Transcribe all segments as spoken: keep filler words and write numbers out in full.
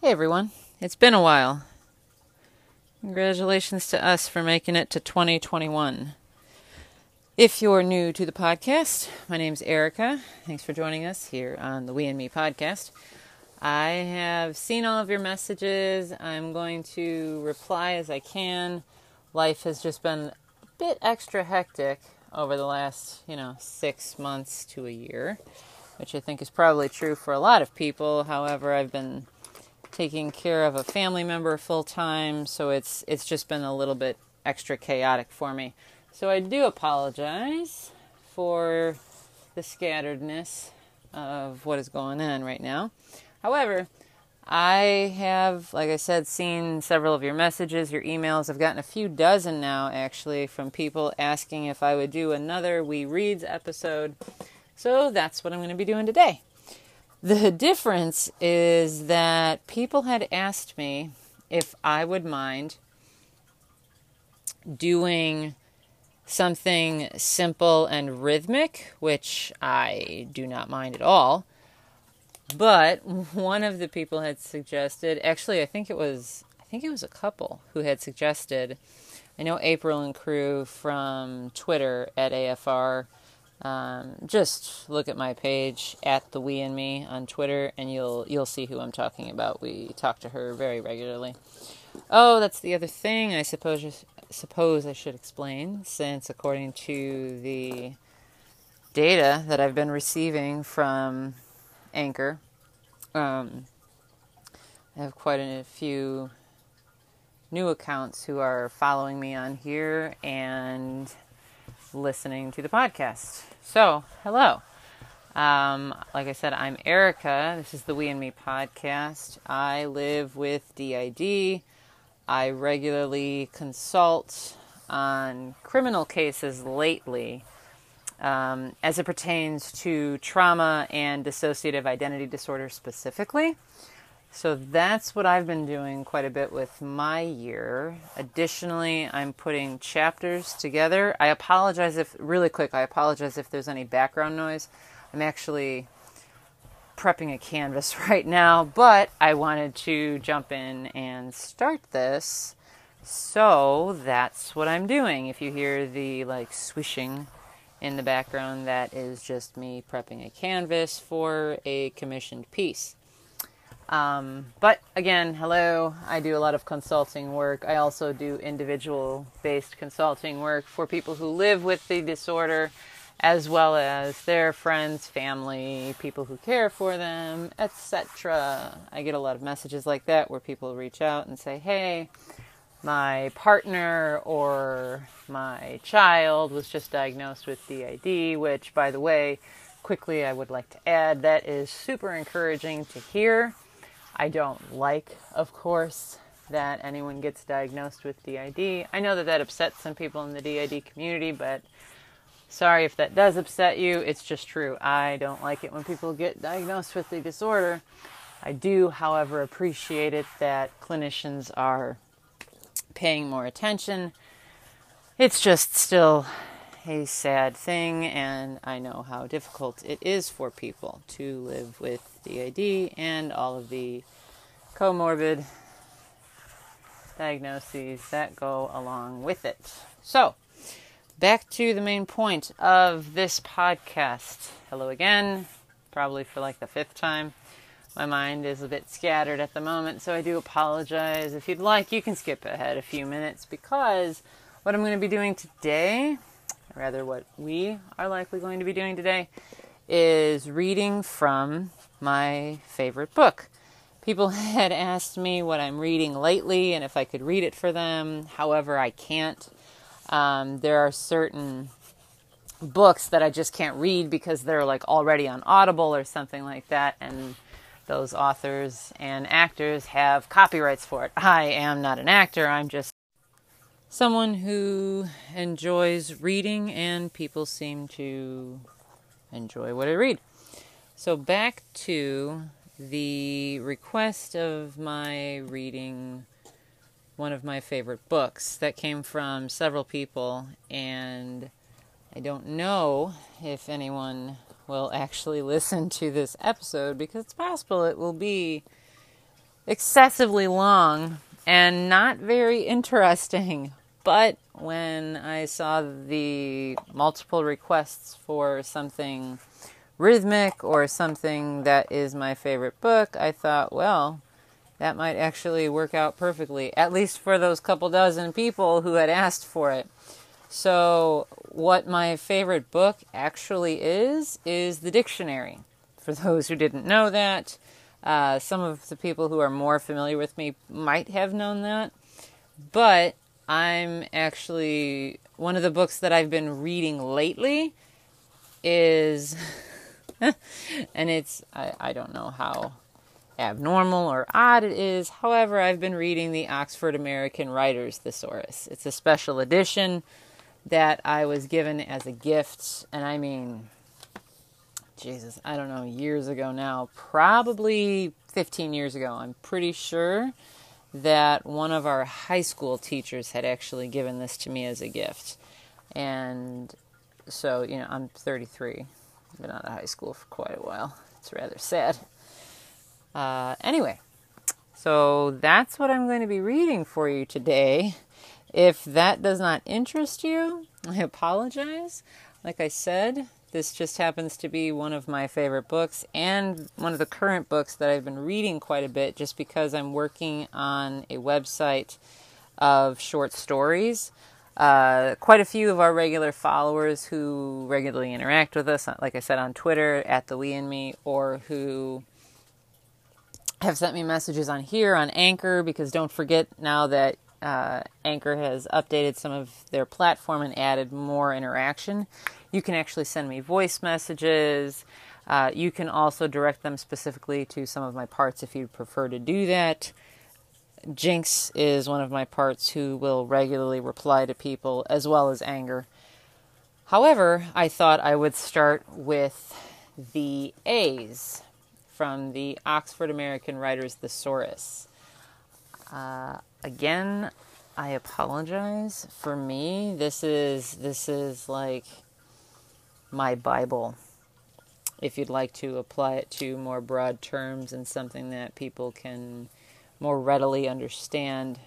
Hey everyone, it's been a while. Congratulations to us for making it to twenty twenty-one. If you're new to the podcast, my name's Erica. Thanks for joining us here on the We and Me podcast. I have seen all of your messages. I'm going to reply as I can. Life has just been a bit extra hectic over the last, you know, six months to a year, which I think is probably true for a lot of people. However, I've been taking care of a family member full time, so it's it's just been a little bit extra chaotic for me. So I do apologize for the scatteredness of what is going on right now. However, I have, like I said, seen several of your messages, your emails. I've gotten a few dozen now, actually, from people asking if I would do another We Reads episode. So that's what I'm going to be doing today. The difference is that people had asked me if I would mind doing something simple and rhythmic, which I do not mind at all. But one of the people had suggested, actually I think it was I think it was a couple who had suggested, I know April and crew from Twitter at A F R. Um, just look at my page at the We and Me on Twitter, and you'll you'll see who I'm talking about. We talk to her very regularly. Oh, that's the other thing. I suppose suppose I should explain, since according to the data that I've been receiving from Anchor, um, I have quite a few new accounts who are following me on here and listening to the podcast. So, hello. Um, like I said, I'm Erica. This is the We and Me podcast. I live with D I D. I regularly consult on criminal cases lately, um, as it pertains to trauma and dissociative identity disorder specifically. So that's what I've been doing quite a bit with my year. Additionally, I'm putting chapters together. I apologize if, really quick, I apologize if there's any background noise. I'm actually prepping a canvas right now, but I wanted to jump in and start this. So that's what I'm doing. If you hear the like swishing in the background, that is just me prepping a canvas for a commissioned piece. Um, but again, hello, I do a lot of consulting work. I also do individual-based consulting work for people who live with the disorder, as well as their friends, family, people who care for them, et cetera. I get a lot of messages like that where people reach out and say, hey, my partner or my child was just diagnosed with D I D, which, by the way, quickly I would like to add, that is super encouraging to hear. I don't like, of course, that anyone gets diagnosed with D I D. I know that that upsets some people in the D I D community, but sorry if that does upset you. It's just true. I don't like it when people get diagnosed with the disorder. I do, however, appreciate it that clinicians are paying more attention. It's just still a sad thing, and I know how difficult it is for people to live with D I D and all of the comorbid diagnoses that go along with it. So, back to the main point of this podcast. Hello again, probably for like the fifth time. My mind is a bit scattered at the moment, so I do apologize. If you'd like, you can skip ahead a few minutes, because what I'm going to be doing today, rather what we are likely going to be doing today, is reading from my favorite book. People had asked me what I'm reading lately and if I could read it for them. However, I can't. Um, there are certain books that I just can't read because they're like already on Audible or something like that, and those authors and actors have copyrights for it. I am not an actor. I'm just someone who enjoys reading, and people seem to enjoy what I read. So back to the request of my reading one of my favorite books that came from several people, and I don't know if anyone will actually listen to this episode, because it's possible it will be excessively long and not very interesting. But when I saw the multiple requests for something rhythmic or something that is my favorite book, I thought, well, that might actually work out perfectly, at least for those couple dozen people who had asked for it. So what my favorite book actually is, is the dictionary. For those who didn't know that, uh, some of the people who are more familiar with me might have known that, but I'm actually, one of the books that I've been reading lately is, and it's, I, I don't know how abnormal or odd it is, however, I've been reading the Oxford American Writers Thesaurus. It's a special edition that I was given as a gift, and I mean, Jesus, I don't know, years ago now, probably fifteen years ago, I'm pretty sure that one of our high school teachers had actually given this to me as a gift. And so, you know, I'm thirty-three. I've been out of high school for quite a while. It's rather sad. Uh, anyway, so that's what I'm going to be reading for you today. If that does not interest you, I apologize. Like I said, this just happens to be one of my favorite books and one of the current books that I've been reading quite a bit just because I'm working on a website of short stories. Uh, quite a few of our regular followers who regularly interact with us, like I said, on Twitter, at the We and Me, or who have sent me messages on here, on Anchor, because don't forget now that uh, Anchor has updated some of their platform and added more interaction. You can actually send me voice messages. Uh, you can also direct them specifically to some of my parts if you prefer to do that. Jinx is one of my parts who will regularly reply to people, as well as Anger. However, I thought I would start with the A's from the Oxford American Writers Thesaurus. Uh, again, I apologize. For me, this is this is like my Bible. If you'd like to apply it to more broad terms and something that people can more readily understand,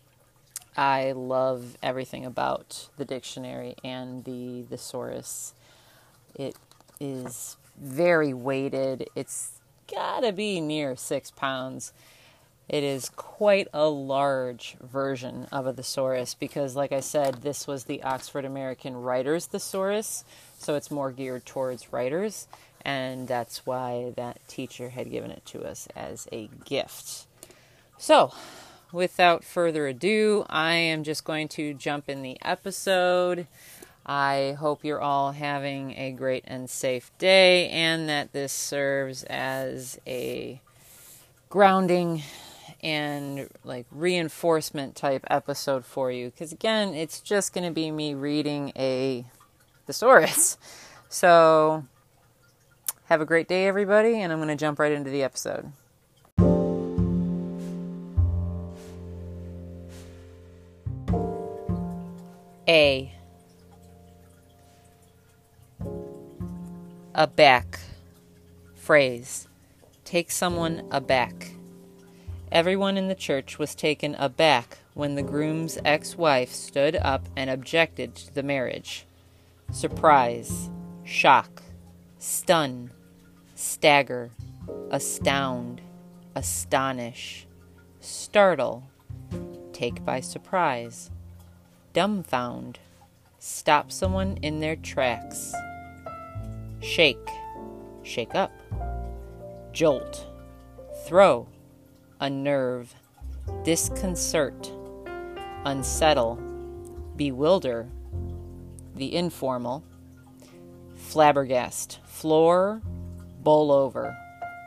I love everything about the dictionary and the thesaurus. It is very weighted. It's gotta be near six pounds. It is quite a large version of a thesaurus because, like I said, this was the Oxford American Writers Thesaurus, so it's more geared towards writers, and that's why that teacher had given it to us as a gift. So, without further ado, I am just going to jump in the episode. I hope you're all having a great and safe day, and that this serves as a grounding and like reinforcement type episode for you. Because again, it's just going to be me reading a thesaurus. So, have a great day, everybody, and I'm going to jump right into the episode. A. Aback. Phrase. Take someone aback. Everyone in the church was taken aback when the groom's ex-wife stood up and objected to the marriage. Surprise, shock, stun, stagger, astound, astonish, startle, take by surprise, dumbfound, stop someone in their tracks, shake, shake up, jolt, throw, unnerve, disconcert, unsettle, bewilder, the informal, flabbergast, floor, bowl over,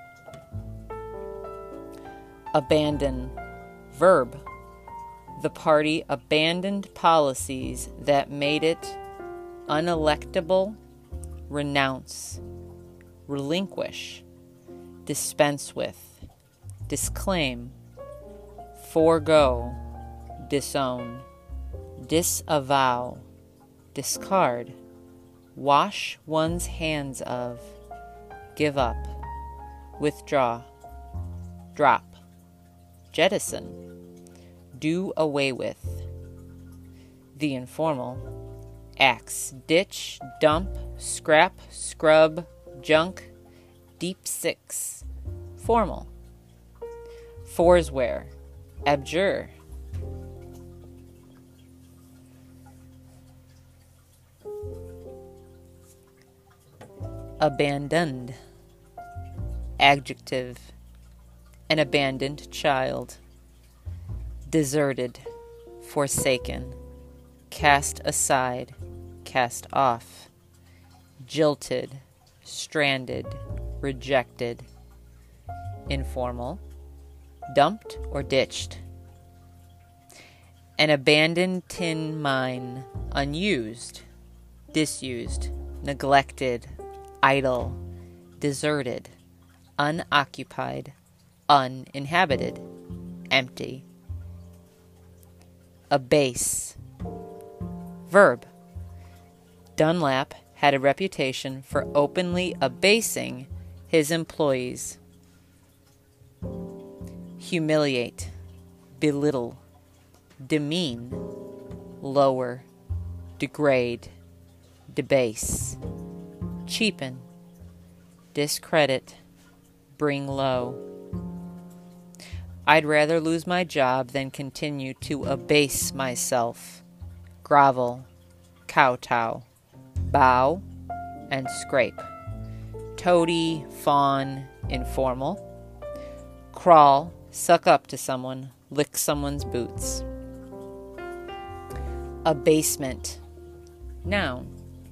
abandon, verb, the party abandoned policies that made it unelectable, renounce, relinquish, dispense with, disclaim, forego, disown, disavow, discard, wash one's hands of, give up, withdraw, drop, jettison, do away with. The informal, axe, ditch, dump, scrap, scrub, junk, deep six. Formal, forswear, abjure. Abandoned, adjective, an abandoned child. Deserted, forsaken, cast aside, cast off. Jilted, stranded, rejected. Informal, dumped or ditched. An abandoned tin mine, unused, disused, neglected, idle, deserted, unoccupied, uninhabited, empty. Abase, verb. Dunlap had a reputation for openly abasing his employees. Humiliate, belittle, demean, lower, degrade, debase. Cheapen, discredit, bring low. I'd rather lose my job than continue to abase myself, grovel, kowtow, bow, and scrape. Toady, fawn, informal. Crawl, suck up to someone, lick someone's boots. Abasement, noun.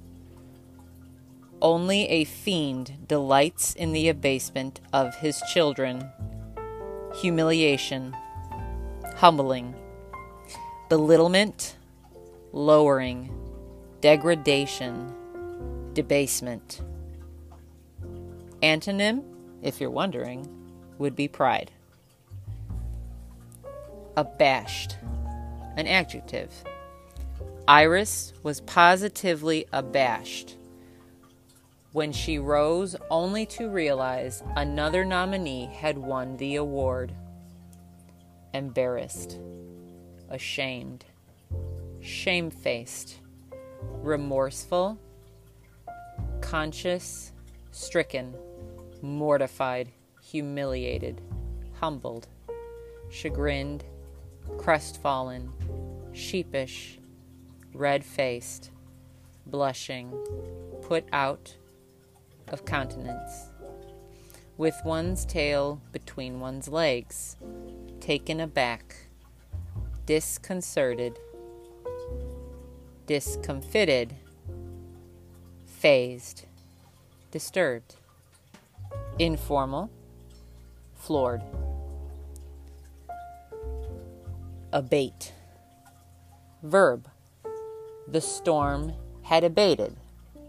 Only a fiend delights in the abasement of his children. Humiliation, humbling, belittlement, lowering, degradation, debasement. Antonym, if you're wondering, would be pride. Abashed, an adjective. Iris was positively abashed when she rose only to realize another nominee had won the award. Embarrassed, ashamed, shamefaced, remorseful, conscious, stricken, mortified, humiliated, humbled, chagrined, crestfallen, sheepish, red-faced, blushing, put out of countenance, with one's tail between one's legs, taken aback, disconcerted, discomfited, phased, disturbed. Informal, floored. Abate, verb. The storm had abated.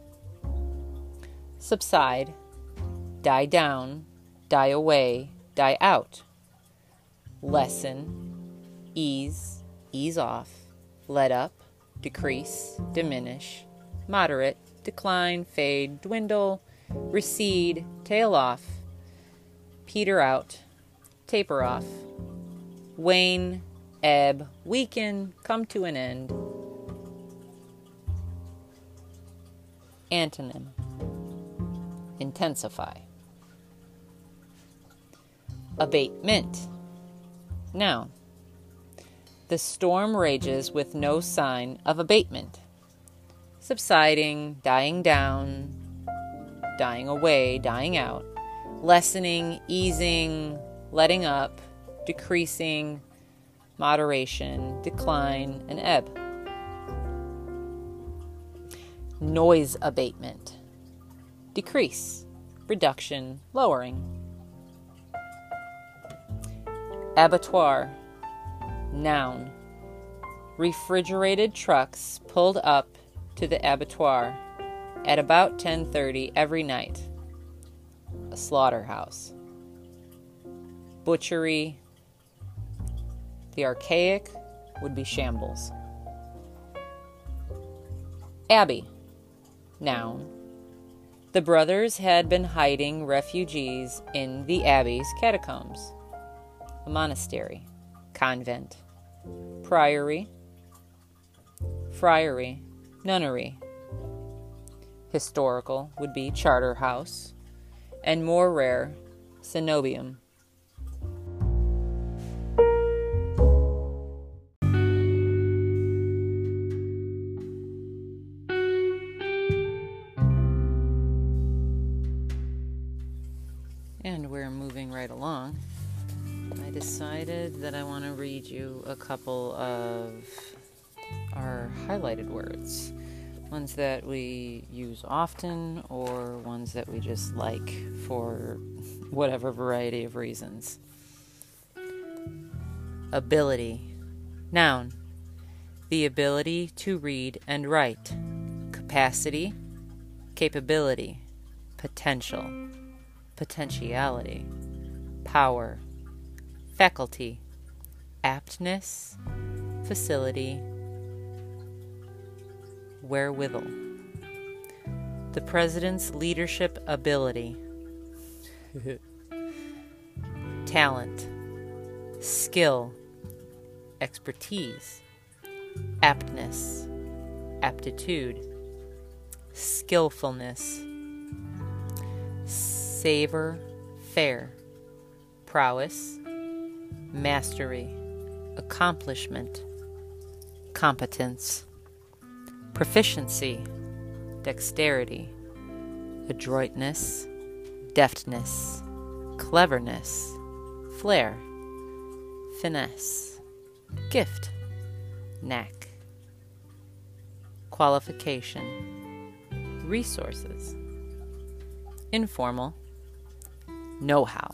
Subside, die down, die away, die out. Lessen, ease, ease off, let up, decrease, diminish, moderate, decline, fade, dwindle, recede, tail off, peter out, taper off, wane, ebb, weaken, come to an end. Antonym, intensify. Abatement, noun. The storm rages with no sign of abatement. Subsiding, dying down, dying away, dying out. Lessening, easing, letting up, decreasing, moderation, decline, and ebb. Noise abatement, decrease, reduction, lowering. Abattoir, noun. Refrigerated trucks pulled up to the abattoir at about ten thirty every night. A slaughterhouse. Butchery. The archaic would be shambles. Abbey, noun. The brothers had been hiding refugees in the Abbey's catacombs. a monastery, convent, priory, friary, nunnery. Historical would be charter house, and more rare, cenobium. And we're moving right along. I decided that I want to read you a couple of our highlighted words. Ones that we use often or ones that we just like for whatever variety of reasons. Ability. Noun. The ability to read and write. Capacity. Capability. Potential. Potentiality. Power. Faculty. Aptness. Facility. Wherewithal. The president's leadership ability. Talent. Skill. Expertise. Aptness. Aptitude. Skillfulness. Savor. Fair. Prowess. Mastery. Accomplishment. Competence. Proficiency, dexterity, adroitness, deftness, cleverness, flair, finesse, gift, knack, qualification, resources, informal, know-how,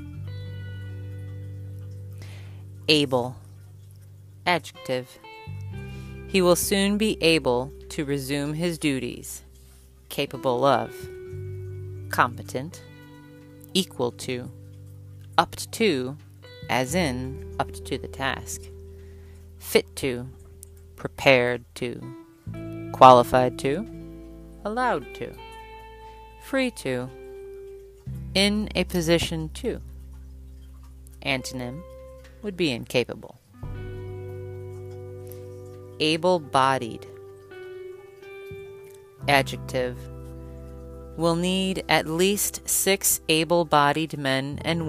able, adjective. He will soon be able to resume his duties, capable of, competent, equal to, up to, as in, up to the task, fit to, prepared to, qualified to, allowed to, free to, in a position to. Antonym would be incapable. Able-bodied. Adjective. Will need at least six able-bodied men and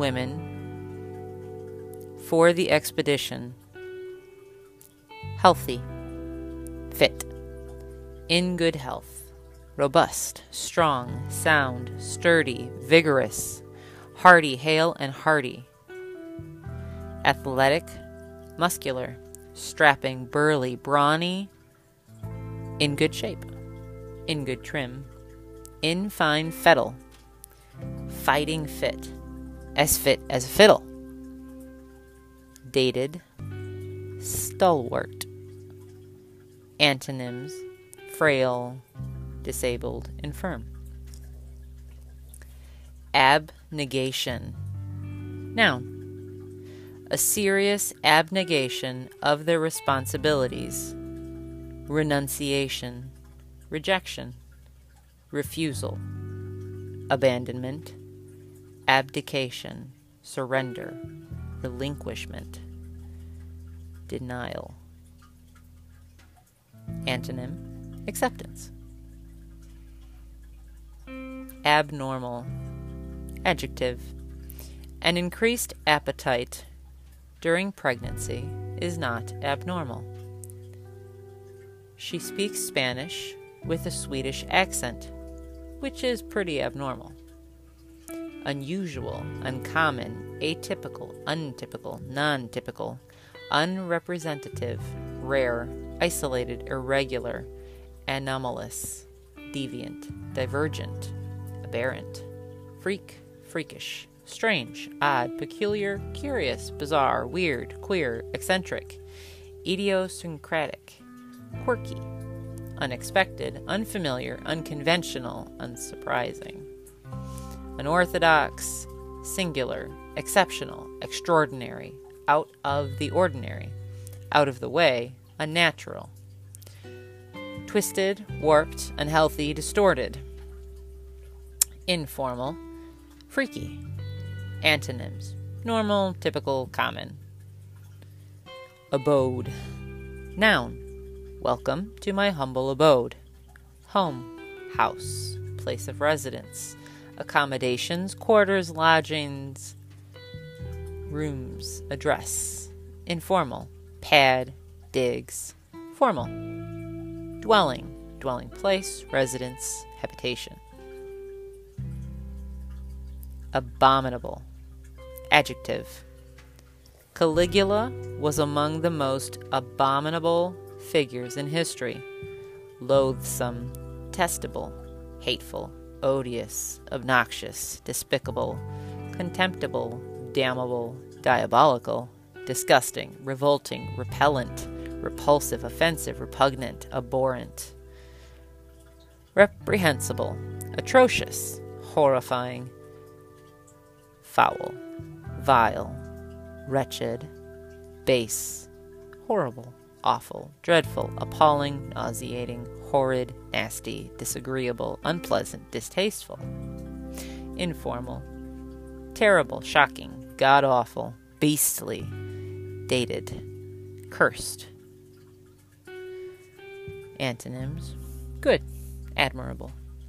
women for the expedition. Healthy. Fit. In good health. Robust. Strong. Sound. Sturdy. Vigorous. Hardy, hale, and hearty. Athletic. Muscular. Strapping, burly, brawny, in good shape, in good trim, in fine fettle, fighting fit, as fit as a fiddle, dated, stalwart. Antonyms: frail, disabled, infirm. Abnegation. Noun. A serious abnegation of their responsibilities. Renunciation. Rejection. Refusal. Abandonment. Abdication. Surrender. Relinquishment. Denial. Antonym: acceptance. Abnormal. Adjective: an increased appetite during pregnancy is not abnormal. She speaks Spanish with a Swedish accent, which is pretty abnormal. Unusual, uncommon, atypical, untypical, non-typical, unrepresentative, rare, isolated, irregular, anomalous, deviant, divergent, aberrant, freak, freakish, strange, odd, peculiar, curious, bizarre, weird, queer, eccentric, idiosyncratic, quirky, unexpected, unfamiliar, unconventional, unsurprising, unorthodox, singular, exceptional, extraordinary, out of the ordinary, out of the way, unnatural, twisted, warped, unhealthy, distorted, informal, freaky. Antonyms: normal, typical, common. Abode. Noun. Welcome to my humble abode. Home, house, place of residence. Accommodations, quarters, lodgings, rooms, address. Informal. Pad, digs. Formal. Dwelling, dwelling place, residence, habitation. Abominable. Adjective. Caligula was among the most abominable figures in history. Loathsome, detestable, hateful, odious, obnoxious, despicable, contemptible, damnable, diabolical, disgusting, revolting, repellent, repulsive, offensive, repugnant, abhorrent. Reprehensible, atrocious, horrifying, foul, vile, wretched, base, horrible, awful, dreadful, appalling, nauseating, horrid, nasty, disagreeable, unpleasant, distasteful. Informal, terrible, shocking, god-awful, beastly, dated, cursed. Antonyms: good, admirable.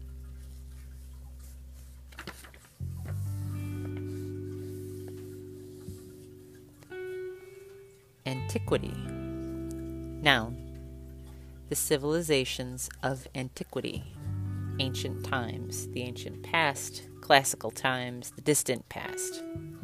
Antiquity. Noun. The civilizations of antiquity. Ancient times, the ancient past. Classical times, the distant past.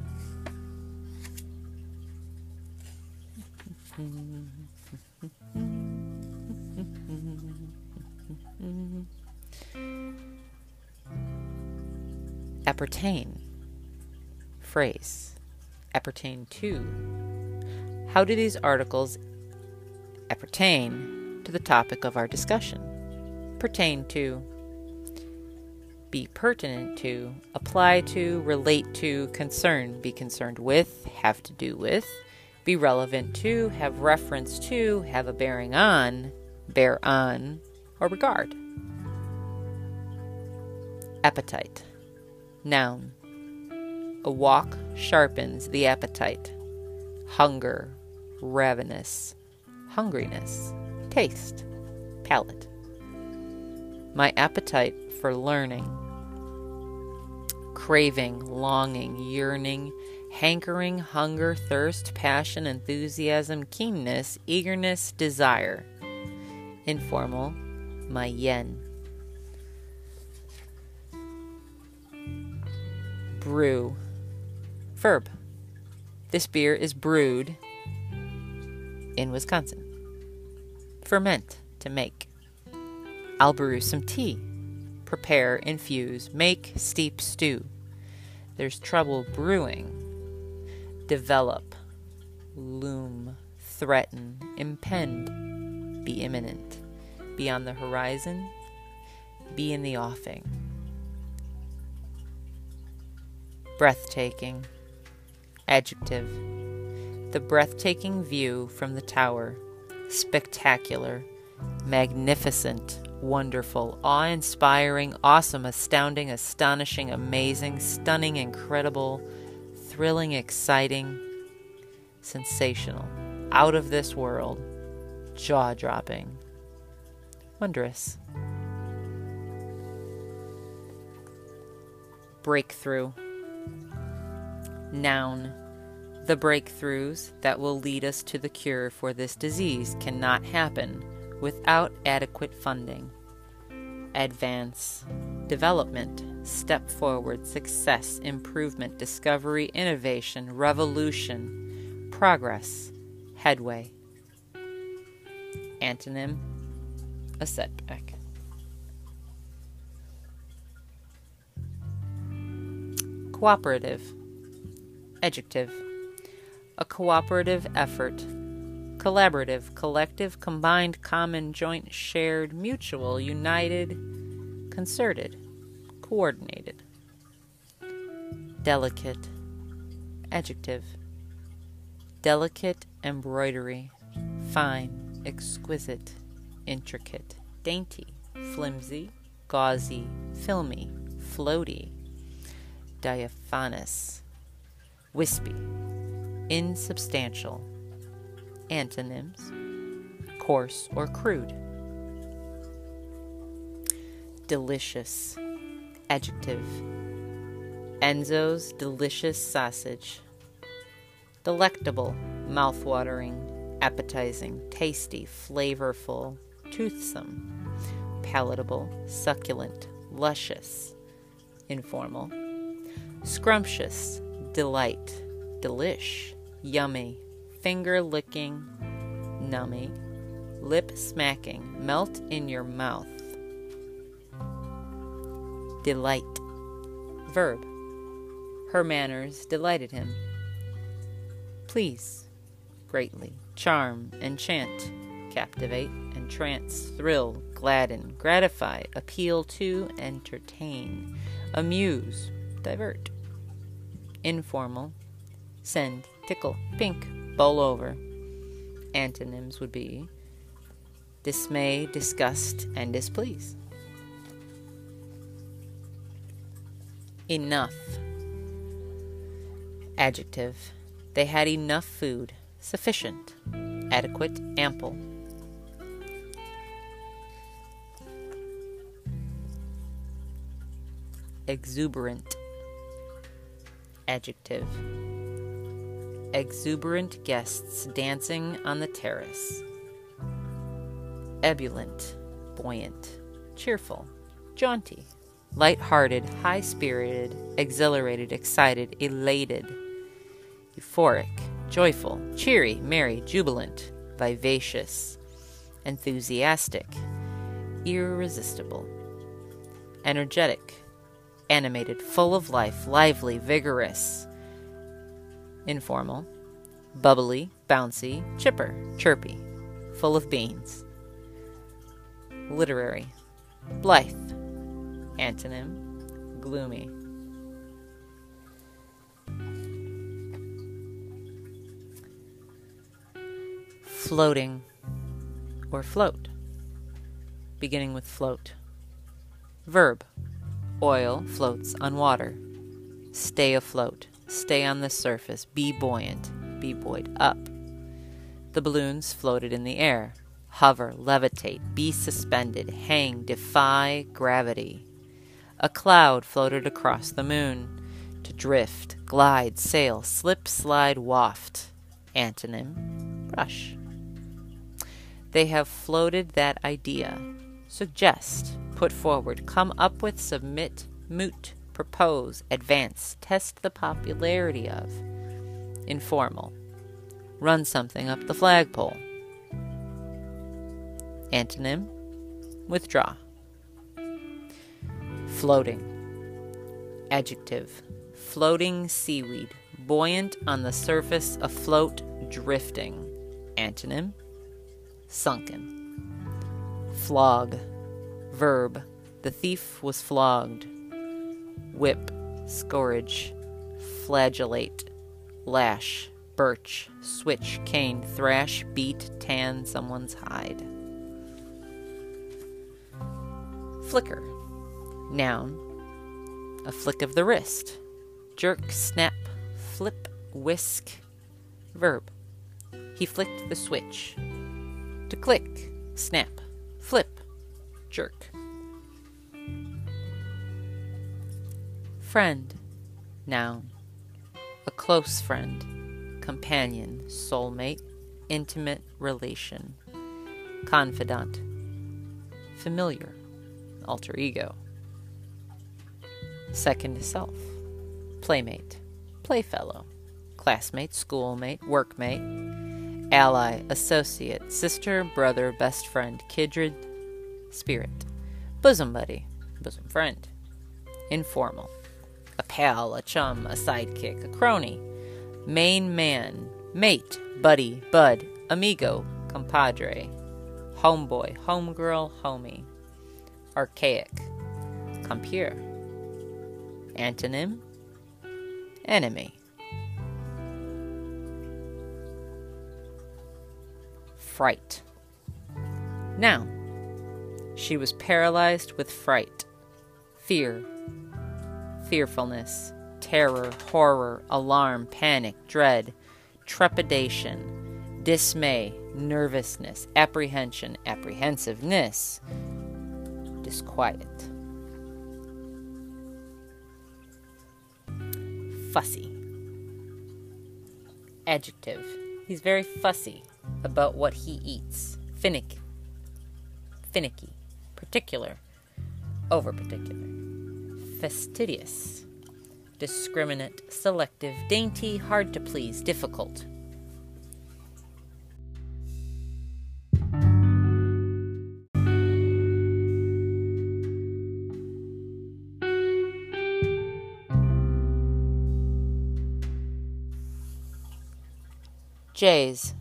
Appertain. Phrase. Appertain to. How do these articles appertain to the topic of our discussion? Pertain to. Be pertinent to. Apply to. Relate to. Concern. Be concerned with. Have to do with. Be relevant to. Have reference to. Have a bearing on. Bear on. Or regard. Appetite. Noun. A walk sharpens the appetite. Hunger. Ravenous. Hungriness. Taste. Palate. My appetite for learning. Craving, longing, yearning, hankering, hunger, thirst, passion, enthusiasm, keenness, eagerness, desire. Informal. My yen. Brew. Verb. This beer is brewed in Wisconsin. Ferment. To make. I'll brew some tea. Prepare, infuse, make, steep, stew. There's trouble brewing. Develop. Loom. Threaten. Impend. Be imminent. Be on the horizon. Be in the offing. Breathtaking. Adjective. The breathtaking view from the tower. Spectacular. Magnificent. Wonderful. Awe-inspiring. Awesome. Astounding. Astonishing. Amazing. Stunning. Incredible. Thrilling. Exciting. Sensational. Out of this world. Jaw-dropping. Wondrous. Breakthrough. Noun. The breakthroughs that will lead us to the cure for this disease cannot happen without adequate funding. Advance. Development. Step forward. Success. Improvement. Discovery. Innovation. Revolution. Progress. Headway. Antonym. A setback. Cooperative. Adjective. A cooperative effort. Collaborative, collective, combined, common, joint, shared, mutual, united, concerted, coordinated. Delicate. Adjective. Delicate embroidery. Fine, exquisite, intricate, dainty, flimsy, gauzy, filmy, floaty. Diaphanous. Wispy, insubstantial. Antonyms: coarse or crude. Delicious, adjective. Enzo's delicious sausage. Delectable, mouth-watering, appetizing, tasty, flavorful, toothsome, palatable, succulent, luscious, informal. Scrumptious, delight, delish, yummy, finger-licking, nummy, lip-smacking, melt in your mouth. Delight, verb. Her manners delighted him. Please, greatly, charm, enchant, captivate, entrance, thrill, gladden, gratify, appeal to, entertain, amuse, divert. Informal, send, tickle, pink, bowl over. Antonyms would be dismay, disgust, and displease. Enough, adjective. They had enough food, sufficient, adequate, ample. Exuberant, adjective. Exuberant guests dancing on the terrace. Ebullient, buoyant, cheerful, jaunty, light-hearted, high-spirited, exhilarated, excited, elated, euphoric, joyful, cheery, merry, jubilant, vivacious, enthusiastic, irresistible, energetic, animated, full of life, lively, vigorous, informal, bubbly, bouncy, chipper, chirpy, full of beans. Literary, blithe, antonym, gloomy. Floating or float, beginning with float. Verb, oil floats on water. Stay afloat, stay on the surface, be buoyant, be buoyed up. The balloons floated in the air. Hover, levitate, be suspended, hang, defy gravity. A cloud floated across the moon. To drift, glide, sail, slip, slide, waft. Antonym, brush. They have floated that idea. Suggest, put forward, come up with, submit, moot, propose, advance, test the popularity of. Informal, run something up the flagpole. Antonym, withdraw. Floating, adjective, floating seaweed, buoyant on the surface, afloat, drifting. Antonym, sunken. Flog, verb, the thief was flogged. Whip, scourge, flagellate, lash, birch, switch, cane, thrash, beat, tan someone's hide. Flicker, noun, a flick of the wrist. Jerk, snap, flip, whisk, verb. He flicked the switch. To click, snap, flip, jerk. Friend, noun, a close friend, companion, soulmate, intimate relation. Confidant, familiar, alter ego. Second self, playmate, playfellow, classmate, schoolmate, workmate, ally, associate, sister, brother, best friend, kindred, spirit. Bosom buddy, bosom friend. Informal, a pal, a chum, a sidekick, a crony. Main man, mate, buddy, bud, amigo, compadre. Homeboy, homegirl, homie. Archaic, compeer. Antonym, enemy. Fright, noun. She was paralyzed with fright. Fear, fearfulness, terror, horror, alarm, panic, dread, trepidation, dismay, nervousness, apprehension, apprehensiveness, disquiet. Fussy. Adjective. He's very fussy about what he eats. Finicky. Finicky. Particular. Over particular. Fastidious. Discriminate, selective, dainty, hard to please, difficult. J's.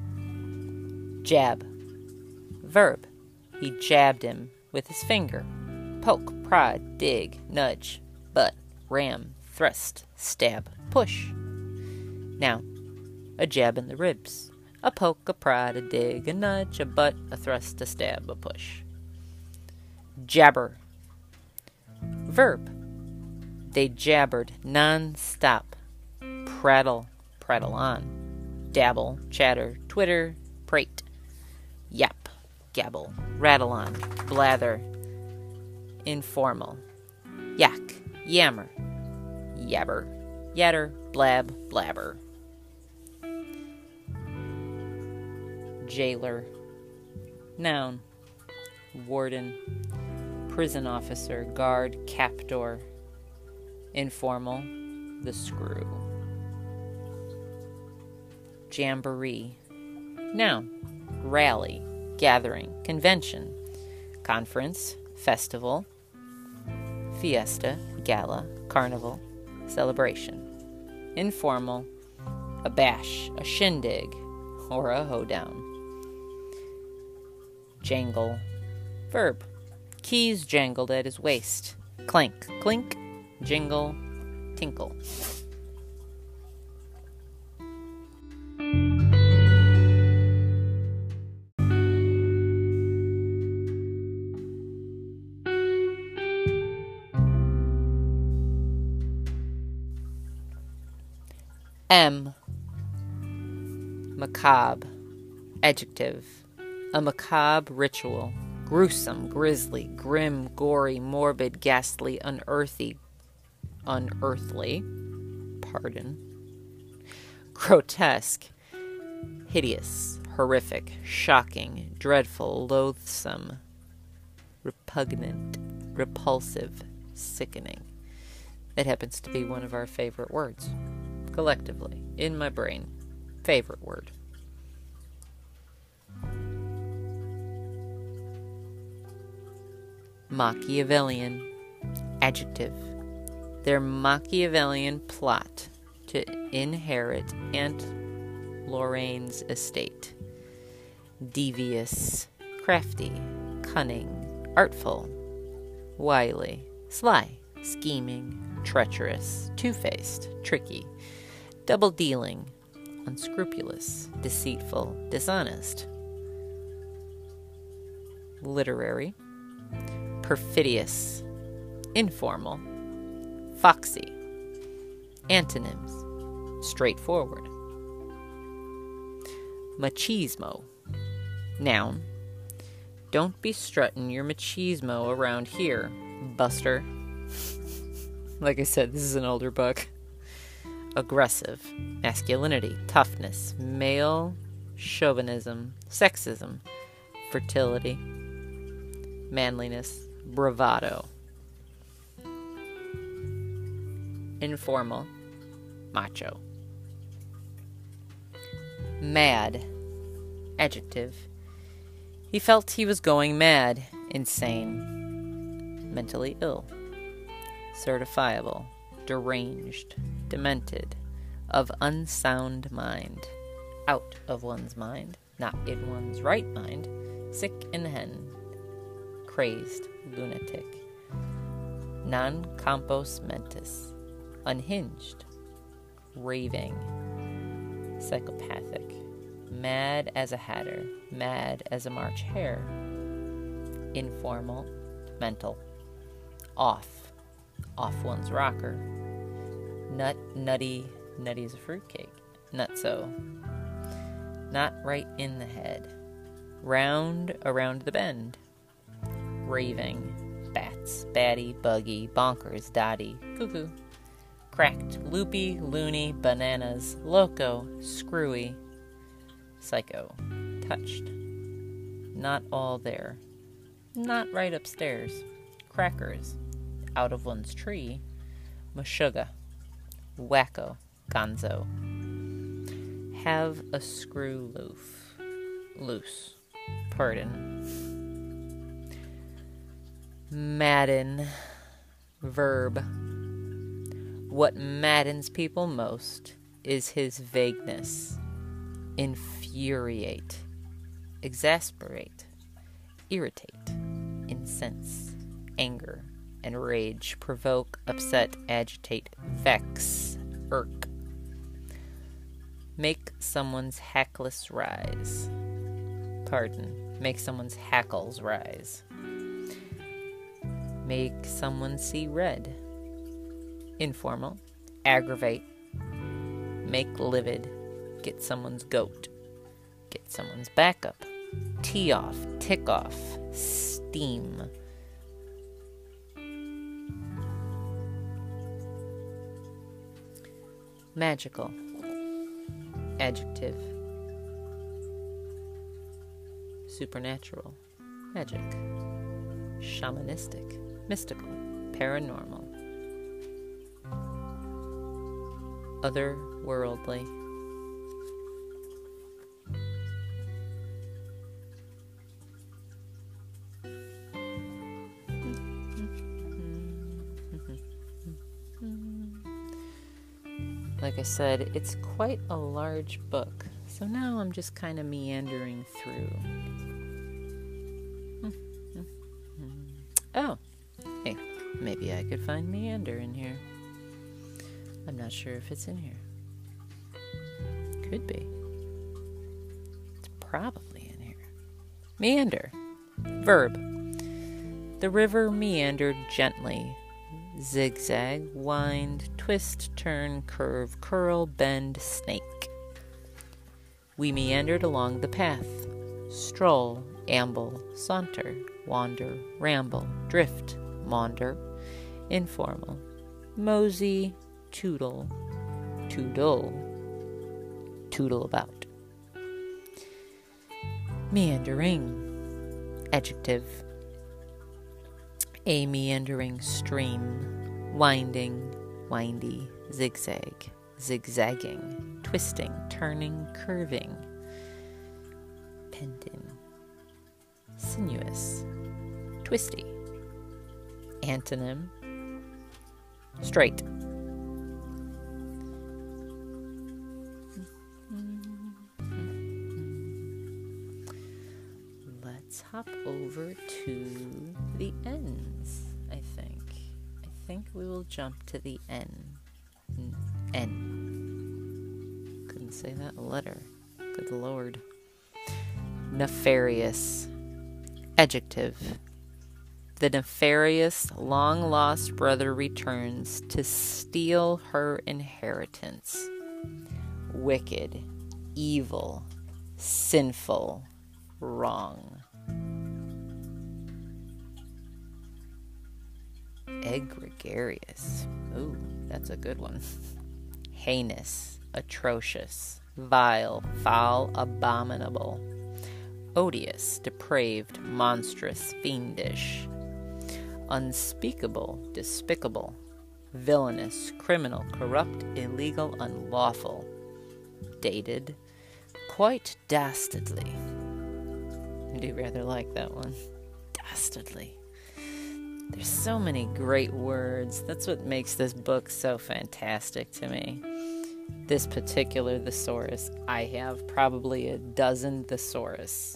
Jab. Verb. He jabbed him with his finger. Poke, prod, dig, nudge, butt, ram, thrust, stab, push. Noun. A jab in the ribs. A poke, a prod, a dig, a nudge, a butt, a thrust, a stab, a push. Jabber. Verb. They jabbered non-stop. Prattle, prattle on. Dabble, chatter, twitter, prate. Yap, gabble, rattle on, blather. Informal. Yak, yammer, yabber, yatter, blab, blabber. Jailer. Noun. Warden. Prison officer, guard, captor. Informal. The screw. Jamboree. Noun. Rally, gathering, convention, conference, festival, fiesta, gala, carnival, celebration. Informal. A bash, a shindig, or a hoedown. Jangle. Verb. Keys jangled at his waist. Clank, clink, jingle, tinkle. M. Macabre. Adjective. A macabre ritual. Gruesome, grisly, grim, gory, morbid, ghastly, unearthly, unearthly, pardon, grotesque, hideous, horrific, shocking, dreadful, loathsome, repugnant, repulsive, sickening. It happens to be one of our favorite words, collectively, in my brain. Favorite word. Machiavellian. Adjective. Their Machiavellian plot to inherit Aunt Lorraine's estate. Devious, crafty, cunning, artful, wily, sly, scheming, treacherous, two-faced, tricky, double-dealing, unscrupulous, deceitful, dishonest. Literary. Perfidious, informal, foxy. Antonyms. Straightforward. Machismo. Noun. Don't be strutting your machismo around here, Buster. Like I said, this is an older book. Aggressive. Masculinity. Toughness. Male chauvinism. Sexism. Fertility. Manliness. Bravado. Informal. Macho. Mad. Adjective. He felt he was going mad. Insane. Mentally ill. Certifiable. Deranged. Demented. Of unsound mind. Out of one's mind. Not in one's right mind. Sick in the head. Crazed. Lunatic. Non compos mentis. Unhinged. Raving. Psychopathic. Mad as a hatter. Mad as a March hare. Informal. Mental. Off. Off one's rocker. Nut, nutty, nutty is a fruitcake. Nutso. Not right in the head. Round around the bend. Raving. Bats, batty, buggy, bonkers, dotty, cuckoo. Cracked, loopy, loony, bananas, loco, screwy, psycho. Touched. Not all there. Not right upstairs. Crackers. Out of one's tree. Meshuggah. Wacko. Gonzo. Have a screw loose. Loose. Pardon. Madden. Verb. What maddens people most is his vagueness. Infuriate. Exasperate. Irritate. Incense. Anger and rage. Provoke. Upset. Agitate. Vex. Irk. Make someone's hackles rise. Pardon. Make someone's hackles rise. Make someone see red. Informal. Aggravate. Make livid. Get someone's goat. Get someone's back up. Tee off. Tick off. Steam. Magical. Adjective. Supernatural. Magic. Shamanistic. Mystical. Paranormal. Otherworldly. Like I said, it's quite a large book, so now I'm just kind of meandering through. Oh, hey, maybe I could find meander in here. I'm not sure if it's in here. Could be. It's probably in here. Meander. Verb. The river meandered gently. Zigzag, wind, twist, turn, curve, curl, bend, snake. We meandered along the path. Stroll, amble, saunter, wander, ramble, drift, maunder, informal, mosey, tootle, toodle, tootle about. Meandering. Adjective. A meandering stream. Winding, windy, zigzag, zigzagging, twisting, turning, curving. Pendant. Sinuous. Twisty. Antonym. Straight. Let's hop over to the ends, I think. I think we will jump to the N. N. Couldn't say that letter. Good Lord. Nefarious. Adjective. The nefarious, long-lost brother returns to steal her inheritance. Wicked, evil, sinful, wrong. Egregious. Ooh, that's a good one. Heinous, atrocious, vile, foul, abominable. Odious, depraved, monstrous, fiendish. Unspeakable, despicable. Villainous, criminal, corrupt, illegal, unlawful. Dated, quite dastardly. I do rather like that one. Dastardly. There's so many great words. That's what makes this book so fantastic to me. This particular thesaurus, I have probably a dozen thesaurus.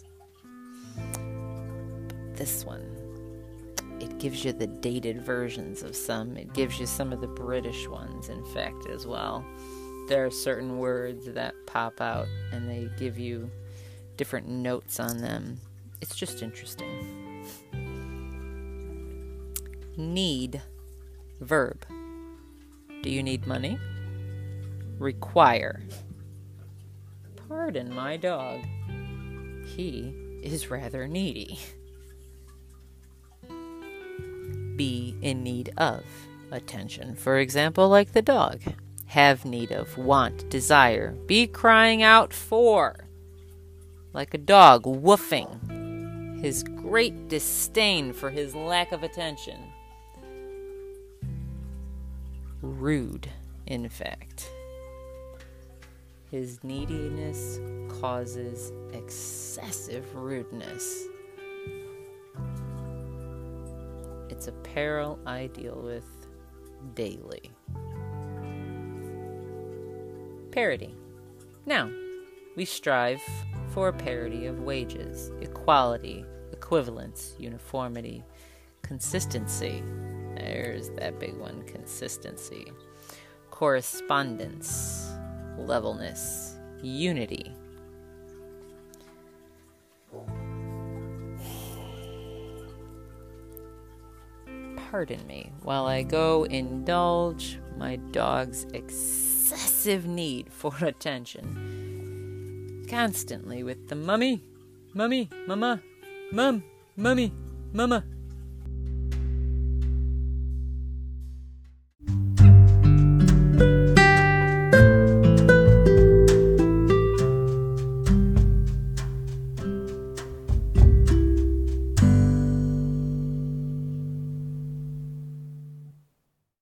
But this one, it gives you the dated versions of some. It gives you some of the British ones, in fact, as well. There are certain words that pop out, and they give you different notes on them. It's just interesting. Need. Verb. Do you need money? Require. Pardon my dog. He is rather needy. Be in need of attention. For example, like the dog. Have need of, want, desire. Be crying out for. Like a dog woofing his great disdain for his lack of attention. Rude, in fact. His neediness causes excessive rudeness. It's a peril I deal with daily. Parity. Now, we strive for parity of wages, equality, equivalence, uniformity, consistency. There's that big one, consistency. Correspondence, levelness, unity. Pardon me while I go indulge my dog's excessive need for attention. Constantly with the mummy, mummy, mama, mum, mummy, mama.